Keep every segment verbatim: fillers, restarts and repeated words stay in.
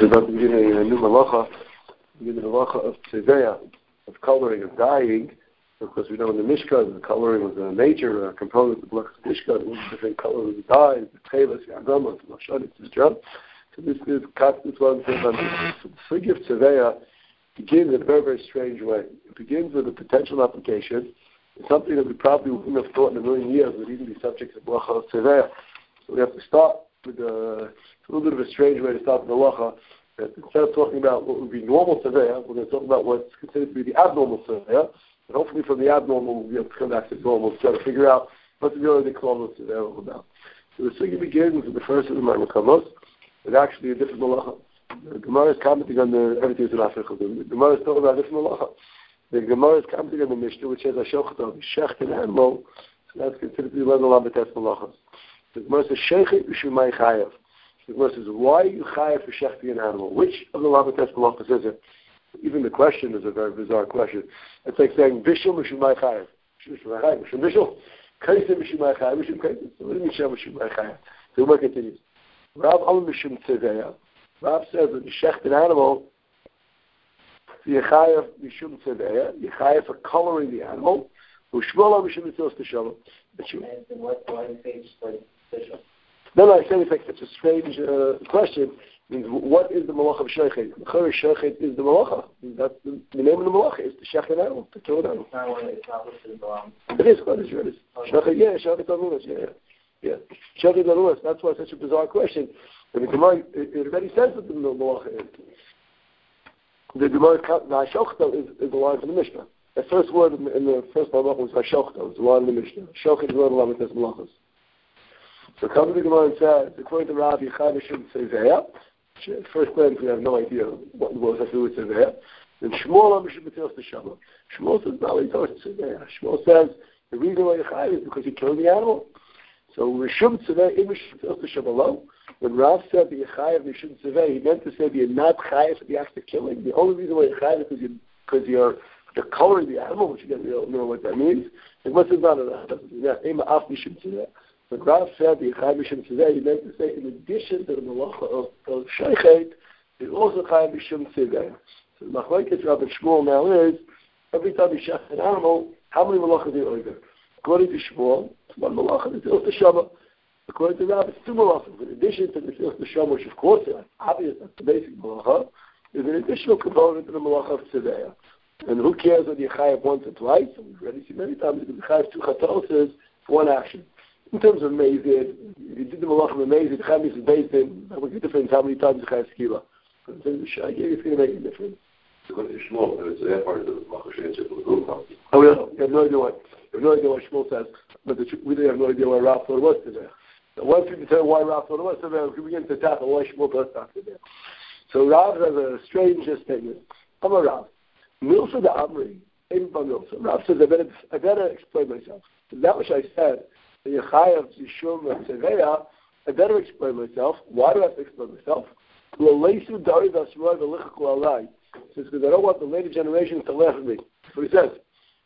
about the beginning of a new malacha, the beginning of the malacha of tzeveya, of coloring, of dyeing. Of course, we know in the Mishkan, the coloring was a major uh, component of the Blech Mishkan. It was different colors of dyes, the Tchelas, the Agamas, the Mashadit, the Drum. So this is this one thing on this. So the Sugi of tzeveya begins in a very, very strange way. It begins with a potential application. It's something that we probably wouldn't have thought in a million years would even be subject to malacha of tzeveya. So we have to start with a, it's a little bit of a strange way to start with the malacha. Instead of talking about what would be normal tzeveya, we're going to talk about what's considered to be the abnormal tzeveya. And hopefully from the abnormal we'll be able to come back to normal to try to figure out what the really normal tzeveya all about. So the sugi begins with the first of the Ma'amar with actually a different malacha. The Gemara is commenting on the everything is in Africa. The Gemara is talking about a different malacha. The Gemara is commenting on the Mishnah, which says Ashokta, Shecht an animal, so that's considered to be one of the Lametes malachas. The Gemara says Sheichet Ushumai Chayav. The Gemara says, why are you chayav for shechting an animal? Which of the Lametes malachas is it? Even the question is a very bizarre question. It's like saying Bishul Mishumai Chayav. Mishumai Chayav, Mishum Bishul. Kaisem Mishumai Chayav, Mishum Kaisem. So what do you mean Mishumai Chayav? So the Gemara continues. Rav Alam Mishum Tzeveya. Rav says that you shecht an animal, Yechayev Mishum Tzeveya, Yechayev for coloring the animal, Ushmola Mishum Mitzvos Teshalom. No, no, I said it's like such a strange uh, question. It means, what is the malacha of sheichet? The chayr sheichet is the malacha. That's the, the name of the malacha is to shecht an animal, to kill an animal. It's not listed in the law. It is, it is, it is. Sheichet, yeah, sheichet arulas, yeah, yeah. Sheichet arulas, that's why it's such a bizarre question. And the Gemara, it, it already says what the malacha is. The Gemara, the Hashokta is, is the line from the Mishnah. The first word in the, in the first malacha was Hashokta, it's the line in the Mishnah. Hashokta is one of the Lamites malachas. So come to the Gemara and says, according to Rav Yechayev Mishum Tzeveya, at first glance we have no idea what the words have to do with Tzeveya. Then Shmuel Mishum Mitzvos Teshalom. Shmuel says, no, he talks to Tzeveya. Shmuel says, the reason why Yechayev is because he killed the animal. So Mishum Tzeveya, in Mishum Mitzvos Teshalom, when Rav said the Yechayev Mishum Tzeveya, he meant to say that you're not Chayev for the act of killing. The only reason why Yechayev is because you're, because you're, you're coloring the animal, which you don't know what that means. It must have not that. Doesn't mean that. Ema Af Mishum Tzeveya. But Rav said the Yechayev Mishum Tzeveya, he meant to say in addition to the malacha of, of Sheichet, there's also Yechayev Mishum Tzeveya. So the machlokes Rav and Shmuel now is, every time you shecht an animal, how many malachas do you order? According to Shmuel, it's one malacha, it's Ilta Shama. According to Rav, it's two malachas. In addition to the Ilta Shama, which of course is obvious, that's the basic malacha, there's an additional component to the malacha of Tzeveya. And who cares whether you chayav once or twice? And we've already seen many times that you chayav two chatos for one action. In terms of Mazid, if you did the malach of the Mazid, Chamis is based in, that would be different how many times you chayav skila. But in terms of Shagir, it's going to make a difference. According to Shmuel, it's that part of the malacha she'etzir for the group. Oh, yeah, you have no idea what, you have no idea what Shmuel says, but the, we have no idea why Rav thought it was today. So once we can tell why Rav thought it was today, we can begin to tackle why Shmuel thought it was today. So Rav has a strange statement. I'm a Rav. Milsa the Amri, Ein Ba Milsa. Rav says, I better, I better explain myself. So that which I said, the Yechayev Yishum Tzeveya, I better explain myself. Why do I have to explain myself? L'leisu dari v'asroi v'lichakul alai. Says, because I don't want the later generation to laugh at me. That's what he says.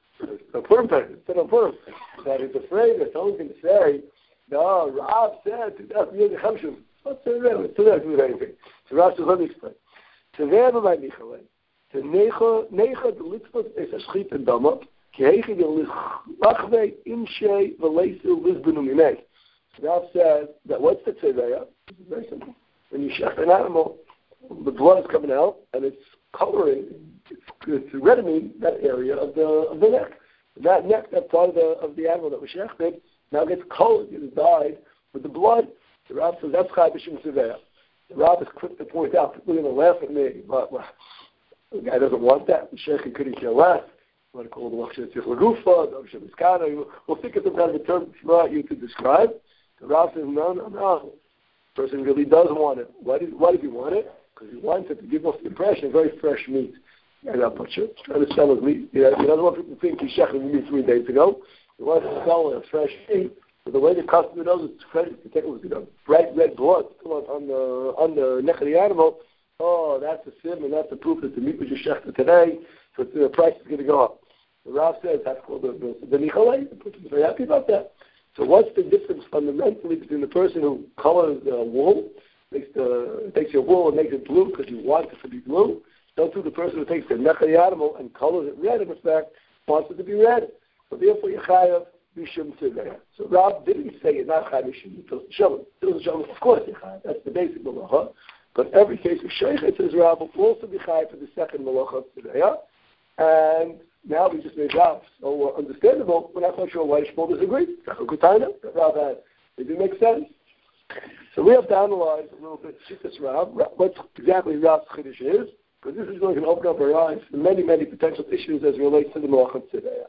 So Purim time, instead of Purim, that he's afraid that someone's going to say, no, Rav said, that's the Chemshim. What's the real? It's not doing anything. So Rav says, let me explain. Tzeveya b'may nichalei. To necha, necha the litzvot is a schit and dama, ki heichi de lachvei imshei v'leisu lizbenu minei. So Rav says that what's the tzeveya? It's very simple. When you shecht an animal, the blood is coming out and it's coloring, it's, it's reddening that area of the of the neck. That neck, that part of the of the animal that was shechted, now gets colored, gets dyed with the blood. The Rav says that's chai b'shum tzeveya. The Rav is quick to point out, people are going to laugh at me, but well, the guy doesn't want that. The sheikh couldn't care less. You want to call the Lachshet Tzich Lagufa, the Lachshet Miskana. We'll think of some kind of a term for you to describe. The Rav says, no, no, no. The person really does want it. Why did, why does he want it? Because he wants it to give off the impression of very fresh meat. And that butcher trying to sell his meat. He doesn't want people to think he's shechting meat three days ago. He wants to sell a fresh meat. But the way the customer knows it's fresh, you take it with, you know, bright red blood on the on the neck of the animal. Oh, that's a sim, and that's a proof that the meat was just shechted today, so the price is going to go up. The Rav says that's called the the, the nichalei. The person is very happy about that. So what's the difference fundamentally between the person who colors uh, wool makes the takes your wool and makes it blue because you want it to be blue. So too the person who takes the nechai animal and colors it red, in effect, wants it to be red. So therefore, you chayav mishum tziveh. So Rav didn't say you're not chayav mishum tziveh. Tziveh, of course, you're chayav. That's the basic malacha. But every case of sheikh, says Rav, will also be chayav for the second malacha of tziveh. And now we just made Rav so uh, understandable. We're not quite sure why Shmuel disagreed. That's a good time. Rav had. It didn't make sense. So we have to analyze a little bit Shittas Rav, what exactly Rav's chiddush is, because this is going to open up our eyes to many, many potential issues as it relates to the Malachim Tzedaya.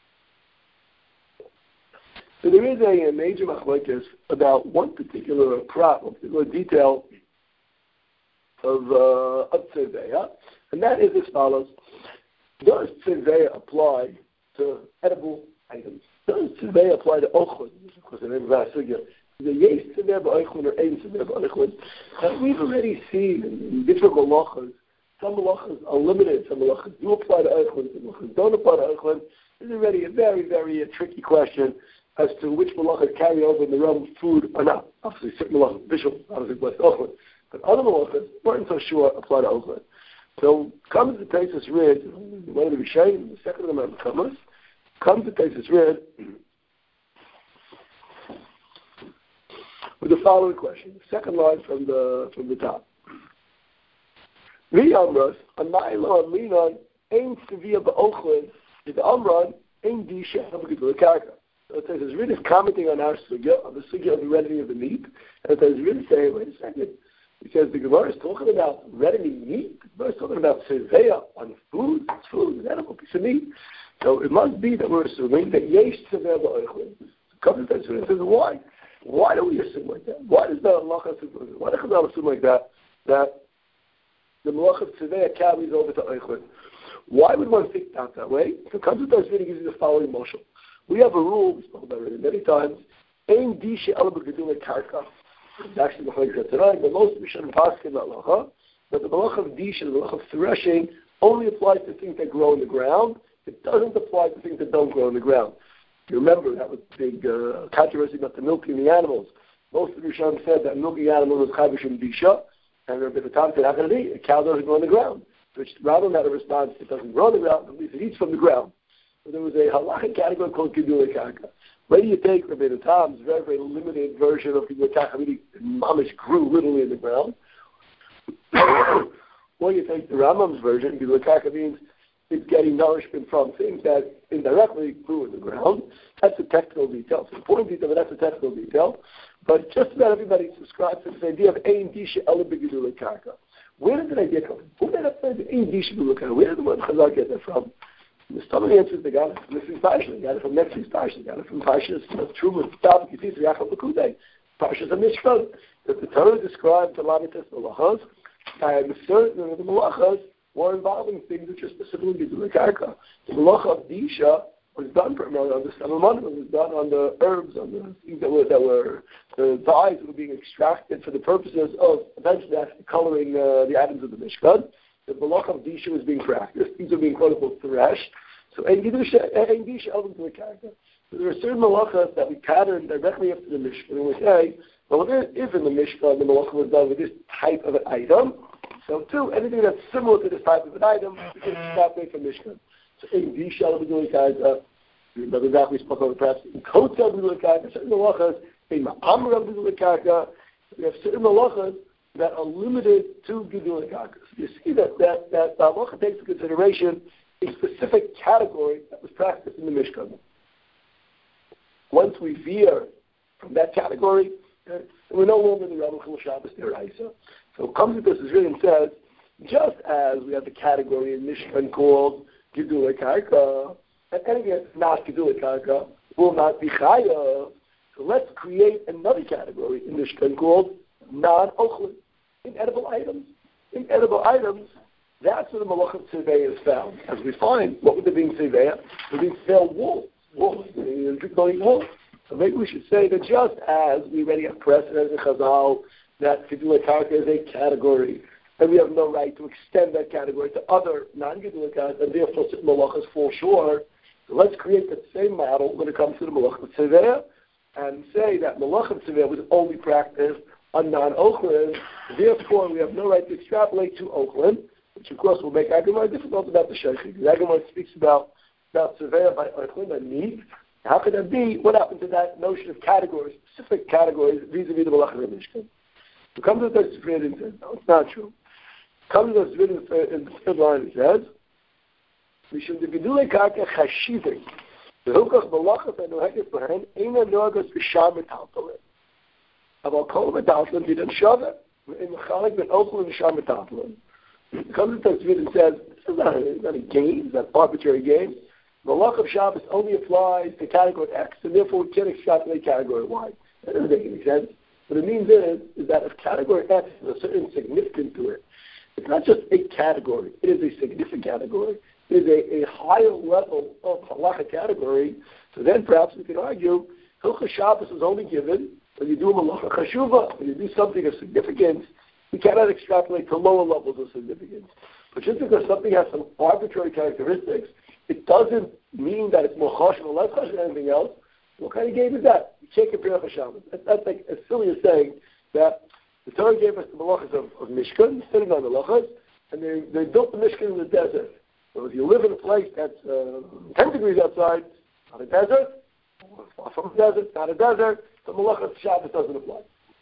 So there is a, a major machlokes about one particular prop, one particular detail of uh, of Tzedaya, and that is as follows. Does Tzedaya apply to edible items? Does Tzedaya apply to Ochud? Of course, the name of our sugya. The yes Tzedaya ba'Ochud or ein Tzedaya ba'Ochud. And we've already seen in different malachas, some malachas are limited, some malachas do apply to Ochud, some malachas don't apply to Ochud. It's already a very, very uh, tricky question as to which malachas carry over in the realm of food or not. Obviously, certain malachas, visual, obviously, blessed Ochud. But other malachas weren't so sure apply to Ochud. So comes the Taisus Rid, one of the Rishayim, the second of them comes, comes the Taisus Rid with the following question. Second line from the from the top. Vi Amras, Anayla Linan, Ein Sevilla Ba'Ochud, the Amran, Ein Disha Habagidul Karka. So it says it's really commenting on our sugya, on the sugya of the reddening of the meat, and it says really saying, wait a second. Because the Gemara is talking about reddening meat. The Gemara is talking about seveya on food. It's food, it's an edible piece of meat. So it must be that we're assuming that yesh seveya ba'ochud. Comes to and says, why? Why do we assume like that? Why does the halacha assume like that? Why does the Chazal assume like that? That the malach of seveya carries over to oichud. Why would one think that that way? So comes to really gives you the following motion. We have a rule, we spoke about it many times, ein dishe ala b'gedulei karka. It's actually the Chayk tonight, but most of the Mishnah Paskin Malacha, but the Malach of Dish and the Malach of threshing only applies to things that grow in the ground. It doesn't apply to things that don't grow in the ground. You remember that was a big uh, controversy about the milking the animals. Most of the Rishonim said that milking animals was Chavish and Disha, and there have been a time said, how can it be? A cow doesn't grow in the ground. Which rather than a response, it doesn't grow in the ground, at least it eats from the ground. So there was a halachic category called Gidulei Karka. Where do you take Rabbeinu Tam's very, very limited version of Gidulei Karka, meaning mamish grew literally in the ground? Or you take the Rambam's version, Gidulei Karka means it's getting nourishment from things that indirectly grew in the ground. That's a technical detail. It's an important detail, but that's a technical detail. But just about everybody subscribes to this idea of Ein Disha Ela B'Gidulei Karka. Where did that idea come from? Who did that say Ein Disha B'Gidulei Karka? Where did the word Chazal get that from? The Stomach answers they got it from this week's Parsha, they got it from next week's Parsha, they got it from Parshas of Truma, Tab, Kitis, Yachal, Bekudei, Parshas of Mishkan. That the Torah described the Lamites Malachas, and certain of the Malachas were involving things which are specifically Gidulei Karka. The Malacha of Disha was done primarily on the seven months. It was done on the herbs, on the things that were, that were the dyes that were being extracted for the purposes of eventually actually coloring uh, the atoms of the Mishkan. The Malach of Disha was being practiced. Things were being quote unquote threshed. So Ein Disha Ela B'Gidulei Karka. So there are certain malachas that we pattern directly after the Mishkan. And we say, well, if in the Mishkan the malacha was done with this type of an item, so too, anything that's similar to this type of an item, we can extrapolate from Mishkan. So Ein Disha Ela B'Gidulei Karka. Remember that we spoke about perhaps in Kotza B'Gidulei Karka, certain malachas, Ein Ma'amra B'Gidulei Karka. We have certain malachas that are limited to Gidulei Karka. So you see that that that the halacha takes into consideration a specific category that was practiced in the Mishkan. Once we veer from that category, uh, we're no longer in the realm of Chil Shabbos Deraisa. So it comes to this Israel and says, just as we have the category in Mishkan called Gidulei Karka, and anything that's not Gidulei Karka will not be Chayav. So let's create another category in Mishkan called non-Ochud. Inedible items. Inedible items, that's where the Malach of Tziveh is found. As we find, what would there be in Tziveh? There would be fair wool. Wool. wool. So maybe we should say that just as we already have precedent in Chazal that Gidulei Karka is a category, and we have no right to extend that category to other non-Gidulei Karka, and therefore certain Malachas fall short. So let's create that same model when it comes to the Malach of Tziveh, and say that Malach of Tziveh was only practiced on non-Ochlin. Therefore, we have no right to extrapolate to Ochlin, which of course will make Agamar difficult about the Sheikhim. Because Agamar speaks about about Surveya by Ochlin and need. How could that be? What happened to that notion of categories, specific categories, vis-a-vis the Malach of Mishkan? So come to the Tzvir and says, no, it's not true. Come to the Tzvir in the third line and says, Mishum de Gedulei Karka Chashivim. The Hilchach Malachas and Nohekes Bahen, Eina Noagas B'Shar Metaltalin. About Kol Metaltalin, B'Dan Shaveh, in the Chalik Ben Ochlin B'Shar Metaltalin. Comes to the Tzvir and says, this is not a, not a game, it's not an arbitrary game. The Malach of Shabbos only applies to category X, and therefore we can't extrapolate category Y. That doesn't make any sense. What it means is, is that if category X has a certain significance to it, it's not just a category, it is a significant category, it is a, a higher level of halacha category, so then perhaps we can argue, Hilchah Shabbos is only given when you do a malacha chashuva, when you do something of significance, we cannot extrapolate to lower levels of significance. But just because something has some arbitrary characteristics, it doesn't mean that it's more chashuv or less chashuv than anything else. What kind of game is that? You can't compare Hilchah Shabbos. That's, that's like as silly as saying that the Torah gave us the malachas of, of Mishkan, sitting on the malachas, and they, they built the Mishkan in the desert. So if you live in a place that's uh, ten degrees outside, not a desert, or far from a desert, not a desert, the malachas of Shabbos doesn't apply.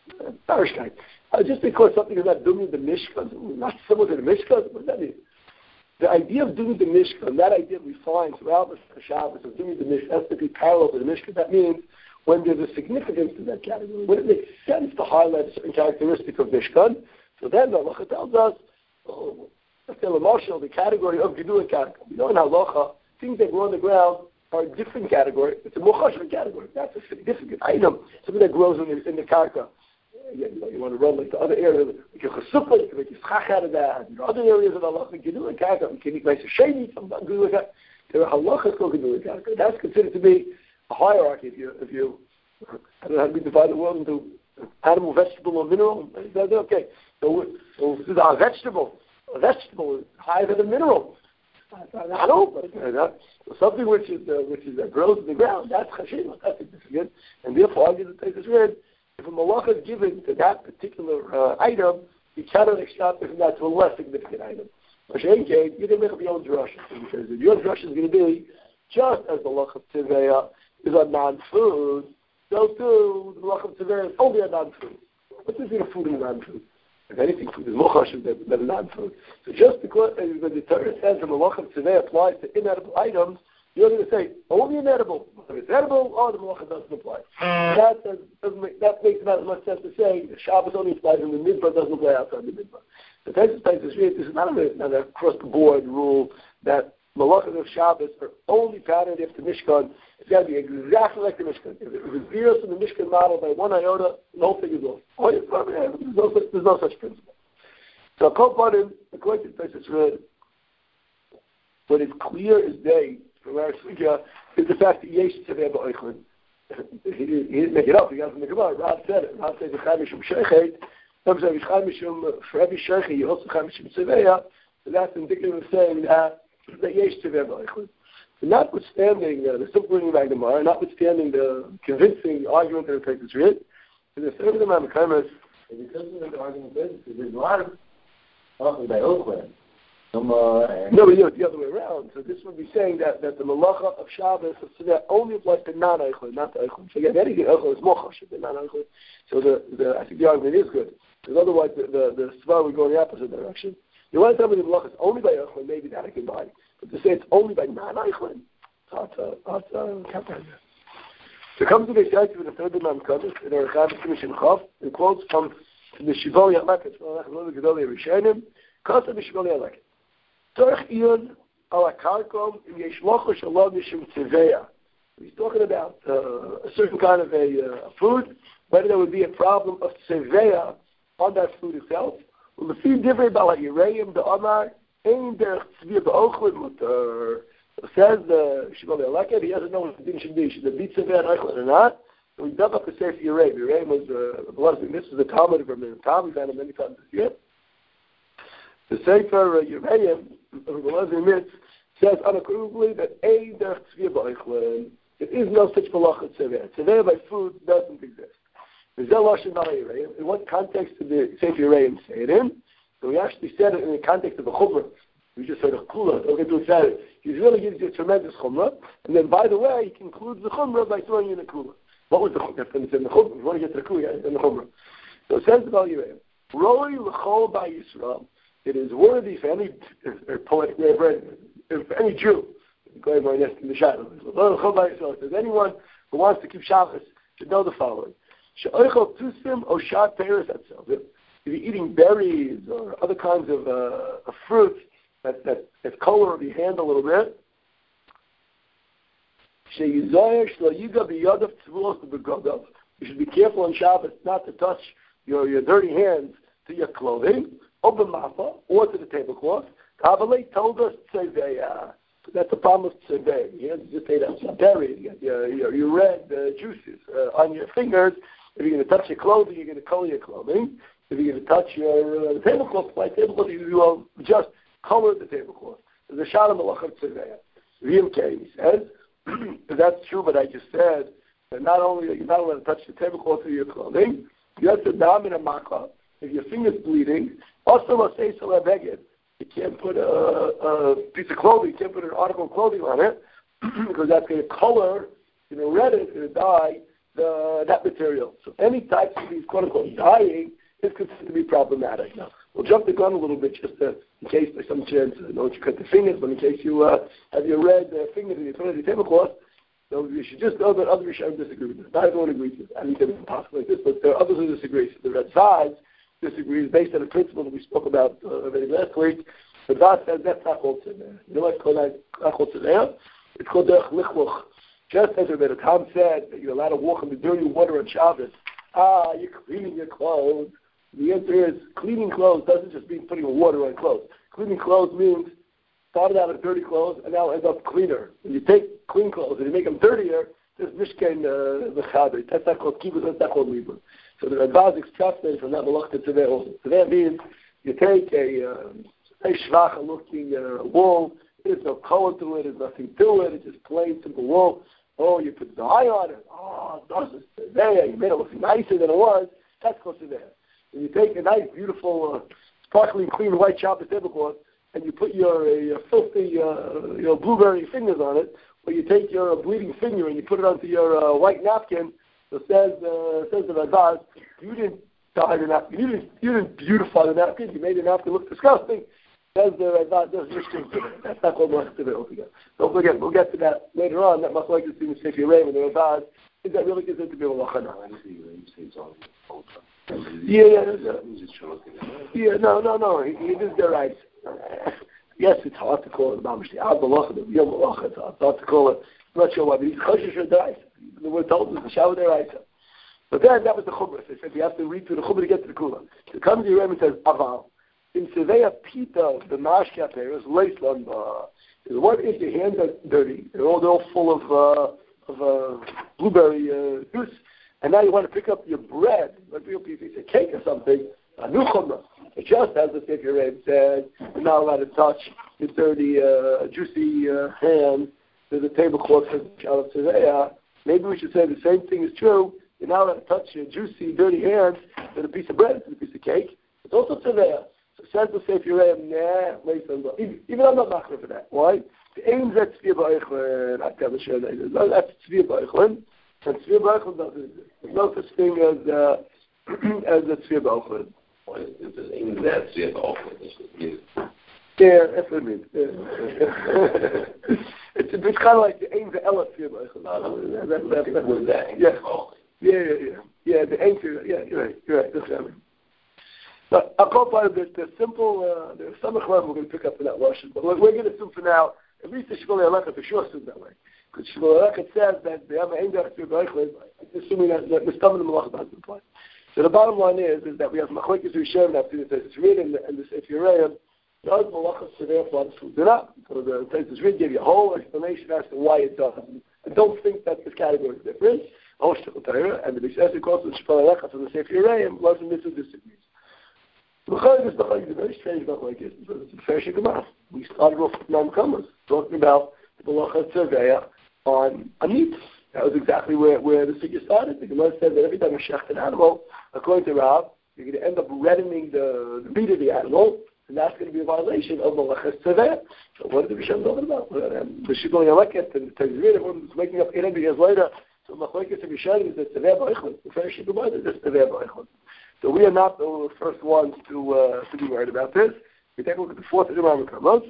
Uh, uh, just because something is not doing the Mishkan, not similar to the Mishkan, what does that mean? The idea of doing the Mishkan, that idea we find throughout the Shabbos of doing the Mishkan, has to be parallel to the Mishkan. That means when there's a significance to that category, when it makes sense to highlight a certain characteristic of Mishkan, so then the halacha tells us, oh, let's say Lamashal, the category of Gedula category. We know in halacha, things that grow on the ground are a different category. It's a Mochashva category. That's a significant item, something that grows in the, in the karka. You, know, you want to run like the other areas, like your chesukah, you can make your schach out of that. There are other areas of halacha, Gedula karka, you can make nice sheni from Gedula karka. There are halachas called Gedula karka. That's considered to be a hierarchy. If you, if you, I don't know how we divide the world into animal, vegetable, or mineral. Okay, so, so this is our vegetable. A vegetable is higher than a mineral. I don't know, but something which is uh, which is uh, grows in the ground, that's chashima, that's significant, and therefore I get to take this read. If a malacha is given to that particular uh, item, you cannot extract from that to a less significant item. Mashiach, you can make up your own drasha, because your drasha is going to be just as the malach of Tiveya is on non-food, so too the malach of Tiveya is only on non-food. What's the difference between food and non-food? If anything, food is more chashuv than, than non-food. So just because uh, when the Torah says the malach of Tziveh applies to inedible items, you're going to say only inedible. If it's edible, oh, the malach doesn't apply. Mm. That does, doesn't make, that makes not as much sense to say the Shabbos only applies and the midbar doesn't apply outside the midbar. The Texas Texas this is not a, not a across-the-board rule that malachas of Shabbos are only patterned after Mishkan. It's got to be exactly like the Mishkan. If it was zeros in the Mishkan model by one iota, the whole thing is off. Oh, there's, no such, there's no such principle. So, Kopanim, according to Texas Red, what is clear as day from our Sugya is the fact that Yesh Tzeveh Ba'oichlin. He didn't make it up. He got it from the Gemara. Rav said it. Rav said, Yechai Mishum Shechet. Rav said, Yechai Mishum, for every Shechet, you also Yechai Mishum Tzeveya. So that's indicative of saying that that Yesh Tzeveh Ba'oichlin. Notwithstanding uh, the simple reading of Gemara, notwithstanding the convincing argument that it takes us read, in the third of the Mamakimus, and because of the argument is there's a lot of often by Oakland. No, but you know, it's the other way around. So this would be saying that, that the malacha of Shabbos of Tzedek only applies to non-Eichel, not to Eichel. So again, anything Eichel is more chashuv than non-Eichel. So the, the, I think the argument is good. Because otherwise the, the, the Svar would go in the opposite direction. You want to tell me the malacha is only by Eichel, maybe that I can buy. But to say it's only by non-Eichel, it's hard to, hard to comprehend. So it comes to the Shaykh in the third Imam Kaddish, in our Chavis Commission Chav, and quotes from the Shivoli Aleket, from the Gedolei Rishonim, Kasa Shivoli Aleket. Torch Iyon ala Karkom Yesh Locho Shalom Mishum Tzeveya. He's talking about uh, a certain kind of a uh, food, whether there would be a problem of Tzeveya on that food itself. Well, the feed different about Yereim, the Amar, Ein Derech Tzvir Ba'ochlin Mutar. Says the Shivoli Aleket, he doesn't know what the thing should be. Should it be Tzeveya and Eichlin or not? So we dug up the Sefer Yereim. Yereim was uh, a blessing. This is the Talmud from the Talmud. We've had it many times this year. The Sefer uh, Yereim, says unequivocally that Ein Derech Tzvir Ba'ochlin. There is no such malacha Tzeveya. Tzeveya by food doesn't exist. In what context did the Sefer Yereim say it in? So we actually said it in the context of a chumrah. We just heard a kula. Don't get too excited. He really gives you a tremendous chumrah. And then, by the way, he concludes the chumrah by throwing in a kula. What was the chumrah? In the chumrah. If you want to get to the kula, in the chumrah. So it says about Yereim. Roi l'chol by Yisrael. It is worthy for any or poetic way of writing it, for any Jew. Going by in the shadow. It says anyone who wants to keep Shabbos should know the following. If you're eating berries or other kinds of, uh, of fruit that, that, that color your hand a little bit, you should be careful on Shabbos not to touch your, your dirty hands to your clothing, or to the tablecloth. Kabbalah told us to say, uh, that's the problem with tzedek. You just say that's a berry. You got your, your, your red uh, juices uh, on your fingers. If you're going to touch your clothing, you're going to color your clothing. If you're going to touch your uh, tablecloth, by tablecloth, you will just color the tablecloth. There's a shot of malach of tzedek. He says, if that's true, but I just said that not only are you not allowed to touch the tablecloth or your clothing, you have to dam in a makah. If your finger's bleeding, also a say so beged. You can't put a, a piece of clothing, you can't put an article of clothing on it because that's going to color, you know, red it's going to dye the, that material. So any types of these quote unquote dyeing is considered to be problematic. Now we'll jump the gun a little bit just to, in case by some chance I know you cut the fingers, but in case you uh, have your red uh, fingers and you put it in the tablecloth, so you should just know that other Rishonim disagree with this. Not everyone agrees with this. I think it's possible like this, but there are others who disagree. So the Red Vaz disagrees based on a principle that we spoke about uh, already last week. The Vaz says that's not called tzedek. You know what it's called? Not called tzedek. It's called derech lichluch. Just as Rebbe Tom said that you're allowed to walk in the dirty water on Shabbos. Ah, you're cleaning your clothes. The answer is cleaning clothes doesn't just mean putting water on clothes. Cleaning clothes means started out as dirty clothes and now ends up cleaner. When you take clean clothes and you make them dirtier, there's mishken v'chaber. That's not called kibbutz. That's not called libur. So the Rambam extrapolates from that malach to tzedek also. So that means you take a um, a shvacha looking uh, wool. There's no color to it. There's nothing to it. It's just plain simple wool. Oh, you put dye on it. Oh, this is tzedek. You made it look nicer than it was. That's called tzedek. When you take a nice, beautiful, uh, sparkling, clean white Shabbos tablecloth and you put your, uh, your filthy, uh, you know, blueberry fingers on it, or you take your uh, bleeding finger and you put it onto your uh, white napkin. So says uh, says the Rambam, you didn't dye the napkin, you didn't you didn't beautify the napkin, you made the napkin look disgusting. Says the Rambam, there's mishkin to it. That's not called malach tzedek altogether. Don't forget, we'll get to that later on. That must like to see the Sefer Yereim and the Rambam. Is that really considered to be malach or not? Yeah, yeah, yeah. Yeah, no, no, no. He, he is the right. Yes, it's hard to call it mamish the al malach, the real malach. It's hard to call it. I'm not sure why, but he's choshesh or deraisa. The word told us the shavu deraisa. But then that was the chumrah. They said you have to read through the chumrah to get to the kula. So it comes to Yereim and says aval. In seveya pita the mashka peres leislam. What if your hands are dirty? They're all they're all full of uh, of uh, blueberry uh, juice, and now you want to pick up your bread, like real people, a cake or something. A new chumrah. It just as the Sefer Yereim said, you're not allowed to touch your dirty, uh, juicy uh, hands to the tablecloth for Shalom Tzedek. Maybe we should say the same thing is true. You're not allowed to touch your juicy, dirty hands to the piece of bread, to the piece of cake. It's also Tzedek. So says the Sefer Yereim, nah, listen, even, even I'm not machmer for that. Why? The aim that Tzvir Ba'ichlin, I tell the Shem, that's Tzvir Ba'ichlin, and Tzvir Ba'ichlin doesn't exist. There's no such thing as, uh, as a Tzvir Ba'ichlin. Well, if there's aim that Tzvir Ba'ichlin, that's what it means. Yeah, that's what it means. Yeah. it's, it's kind of like the aim the Ella Tzvir Ba'ichlin. That's that. Yeah. Yeah, yeah, yeah. Yeah, the aim to, yeah, you're right, you're right, that's what I mean. But I'll go by the, the simple, uh, there's some we're going to pick up in that Russian, but we're, we're going to assume for now, at least the Shmuel Alecha for sure assumes that way. Because Shmuel Alecha says that they have an Ein Derech Tzvir Ba'ichlin, assuming that the Mistam and the Malach doesn't apply. So the bottom line is, is that we have Machlekes Rishonim that it's written in the Sefer Yereim, does Malach Tzedek apply to food or not? So the Teitzes Rid gave you a whole explanation as to why it doesn't. And don't think that this category is different. And the Bishas calls the Shmuel Alecha from the Sefer Yereim wasn't this who disagrees. The Chayim is a very strange Machlekes. It's a fair shikamath. We started off with non-comers, talking about the Malach Tzedek on a meat. That was exactly where, where the figure started. The Gemara said that every time you shecht an animal, according to Rav, you're going to end up reddening the, the meat of the animal, and that's going to be a violation of Malachas Tzeveh. So what did the Rishon talking about? The Shibbolei Aleket and the Tezrir, everyone was waking up eight hundred years later. So Machlokes of Rishon is that Tzeveh Ba'ichlon. The first Shibbolei is that Tzeveh Ba'ichlon. So we are not the first ones to uh, to be worried about this. We take a look at the fourth of the Rambam.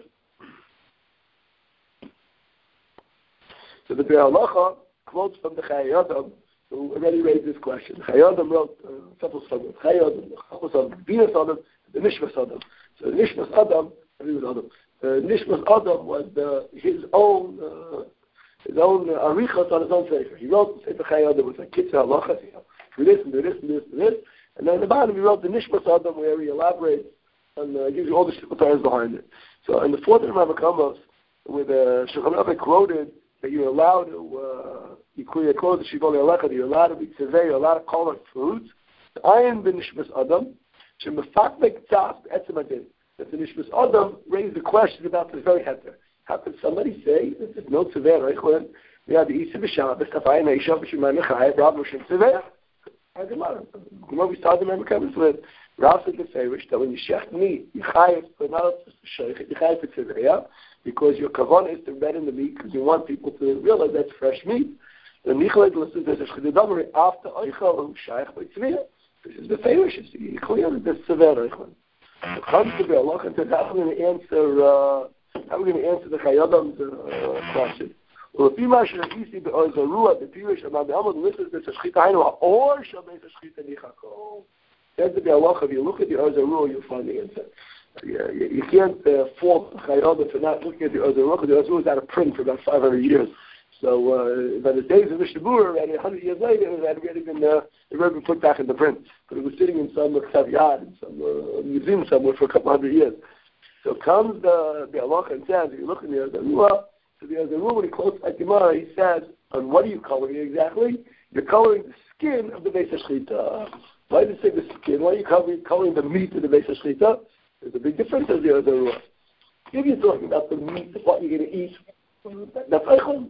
So the Be'er Halacha quotes from the Chayei Adam, who already raised this question. Chayei Adam wrote uh, several songs. Chayei Adam, Chachos Adam, Binas Adam, the Nishmas Adam. So the Nishmas Adam, I think it was Adam. The Nishmas Adam was the, his own uh, his own uh, arichas on his own sefer. He wrote the Sefer Chayei Adam with a kitzur halachas. You know, do this and do this and this and this. And then at the bottom he wrote the Nishmas Adam, where he elaborates and uh, gives you all the shtickles behind it. So in the fourth of the Rambam, where the Shulchan Aruch quoted that you're allowed to, uh, you clear your clothes, Shibbolei Aleket, you're allowed to be tzeveh, you're allowed to call it foods. The ayin b'nishmas Adam, shemefakmek tzaf etzem adin. That the nishmas Adam raised the question about this very heter. How could somebody say that there's no tzeveh reichlen? We have the Isa b'Shabbos, Tafayim Eishav b'Shemay Mechayim, Rav Moshe tzeveh. How come on? Gemara we started the Rambam with Rav said the Farish that when you shecht meat, you chayiv for not just to sheich, you chayiv for tzeveh. Because your kavanah is to redden the meat because you want people to realize that's fresh meat. The Nicholas listens to the Shchididamari after Eichel who shaykh by Tzviyah. This is the famous. You clear that there's severe Eichel. It comes to be a look into how we're going to answer, uh, how we're going to answer the Chayei Adam's uh, question. Well, if you mention that you see the Ozarua, the Pirish, and the Amad listens to the Shchita Hainu, or shall make the Shchita Nichako. There's to be a look. If you look at the Ozarua, you'll find the answer. Yeah, you, you can't uh, fault Chayei Adam for not looking at the Ozarua. The Ozarua was out of print for about five hundred years. So uh, by the days of Mishnah Berurah, and one hundred years later, it had already been, uh, it already been put back into print. But it was sitting in some Ktav Yad, in some uh, museum somewhere for a couple hundred years. So comes the the halacha and says, if you look at the Ozarua, so the Ozarua, when he quotes like Gemara, he says, and what are you coloring exactly? You're coloring the skin of the Beis HaShchita. Why did it say the skin? Why are you coloring, coloring the meat of the Beis HaShchita? There's a big difference as the Ozarua. If you're talking about the meat of what you're going to eat, that's Eichel.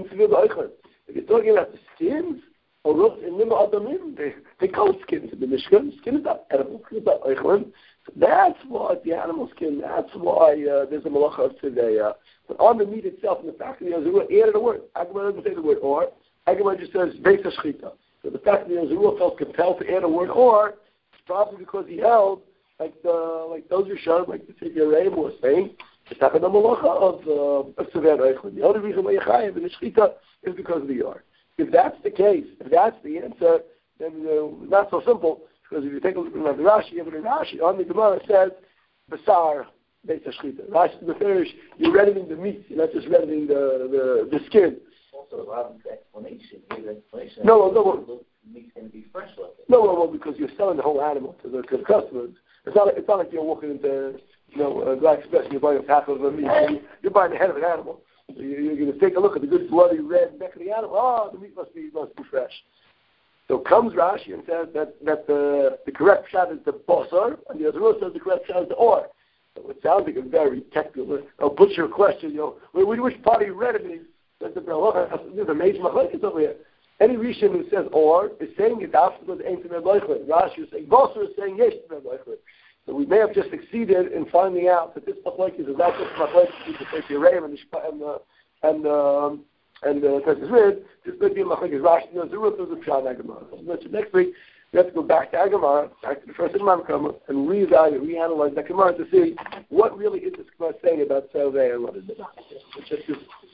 If you're talking about the skins, or in Lima Adamim, they, they call it skins in the Mishkan. Skin is not edible. Skin is not Eichel. So that's why the animal skin, that's why uh, there's a malacha of today. Uh, but on the meat itself, in the fact that the Ozarua added a word. Agamar doesn't say the word or. Agamar just says Beis HaShchita. So the fact that the Ozarua felt compelled to add a word or, it's probably because he held like the, like those who showed, like the Tzidkei Rebbe was saying, it's not the malacha of uh, of Tzeveh Eichel. The only reason why you chayiv in the shchita is because of the yard. If that's the case, if that's the answer, then uh, not so simple. Because if you take a look at the Rashi, even the Rashi on the Gemara says Basar Beis HaShchita. Rashi the Farish, you're reddening the meat, you're not just reddening the the, the skin. Also, Robin's explanation, his explanation. No, no, no. Meat's going to be fresh looking. No, no, no, because you're selling the whole animal to the, to the customers. It's not, it's not like you're walking into, you know, a Black Express and you're buying a half of a meat. You're buying the head of an animal. So you, you're going to take a look at the good bloody red neck of the animal. Oh, the meat must be must be fresh. So comes Rashi and says that, that the, the correct shot is the basar, and the other says the correct shot is the or. So it sounds like a very technical, I'll butcher question, you know, which part are you reddening? That's the There's a major machlokes over here. Any Rishon who says or is saying it after because ain't to Rashi is saying basar is saying yes to Rashi. So we may have just succeeded in finding out that this machlokes is not just machlokes between the Tzidkei Rebbe and the and um, and the Pesach Rid. This may be a machlokes Rashi knows the root of the Pshat Agamar. So next week we have to go back to Agamar, back to the first Imam and reevaluate, reanalyze that Gemara to see what really is this Gemara saying about Tzeveh and what is it not.